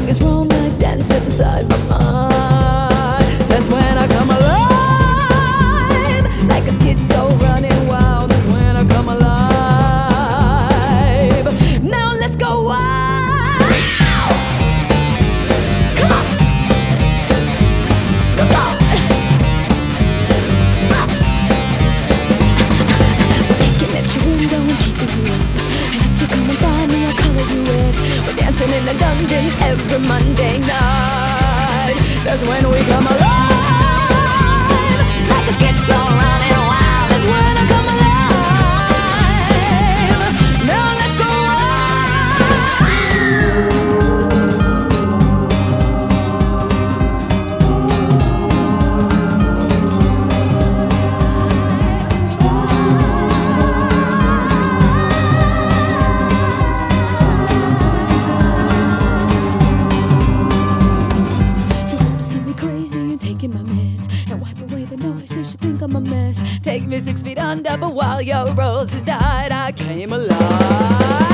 is wrong like dancing inside my mind. That's when I come alive, like a schizo running wild. That's when I come alive. Now let's go wild. Come on, come on. Kicking at your window and keeping you up. And if you're coming by me, I'll color you red. We're dancing in a dungeon every Monday night. That's when we come alive, like a schizo running wild. That's when I come alive. Now let's go taking my meds and wipe away the noise since you think I'm a mess. Take me 6 feet under, but while your roses died, I came alive.